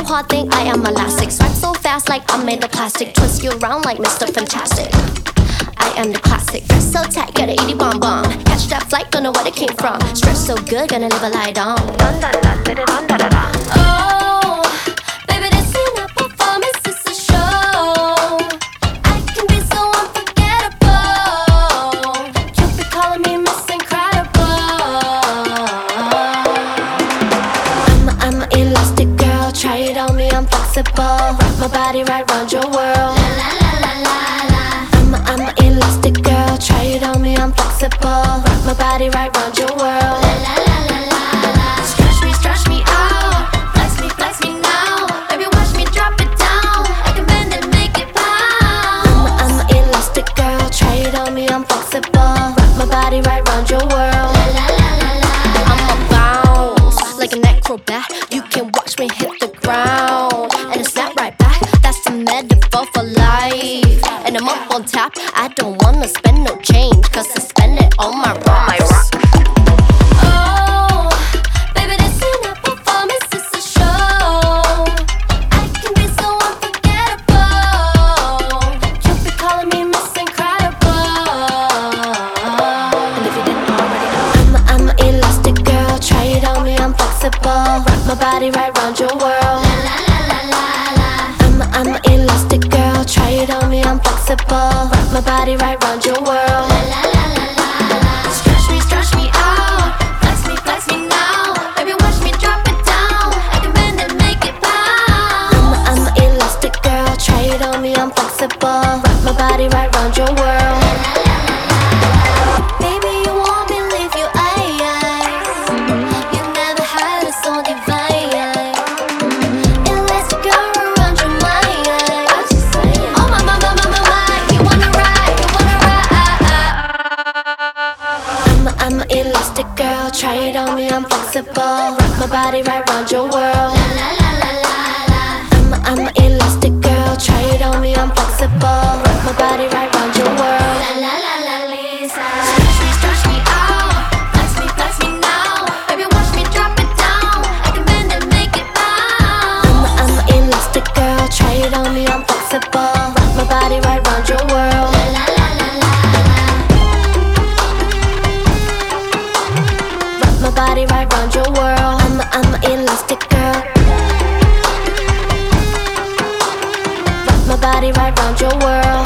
hard thing, I am elastic. Swipe so fast like I'm made of plastic. Twist you around like Mr. Fantastic. I am the classic. Dress so tight, got a 80 bomb bomb. Catch that flight, don't know where it came from. Stretch so good, gonna live a lie down. Dun dun dun, dun dun dun dun dun. Oh, baby, this ain't a performance, it's a show. I can be so unforgettable. You be calling me Miss Incredible. I'm an elastic girl, try it on me, I'm flexible. Rock my body right round your world. I'm an elastic girl, try it on me, I'm flexible. Rock my body right round your world. Stretch me out, flex me now. Baby, watch me drop it down. I can bend and make it bounce. I'm an elastic girl, try it on me, I'm flexible. Rock my body right round your world. I'ma bounce like an acrobat. You can watch me hit the ground and it snap right back. That's the metaphor for life. And I'm up on top, I don't wanna spend no change, cause I spend it on my rocks. Oh, baby, this ain't a performance, it's a show. I can be so unforgettable. You be calling me Miss Incredible. And if you didn't already know, I'm an elastic girl, try it on me, I'm flexible. Rock my body right round your world. I'm an elastic girl, try it on me, I'm flexible. Rock my body right round your world. Stretch me out, flex me now. Baby, watch me drop it down. I can bend and make it bounce. I'm an elastic girl, try it on me, I'm flexible. Rock my body right round your world. Baby, you won't believe you eyes. You never had it so divine. Elastic girl around your mind. Oh my, you wanna ride. I'm an elastic girl, try it on me, I'm flexible. Rock my body right round your world. I'm an elastic girl, try it on me, I'm flexible. Rock my body right round your world. Stretch me out, flex me now. Baby, watch me drop it down. I can bend and make it bounce. I'm an elastic girl, try it on me, I'm flexible. Rock my body right round your world. Rock my body right round your world. I'm an elastic girl. Rock my body right round your world.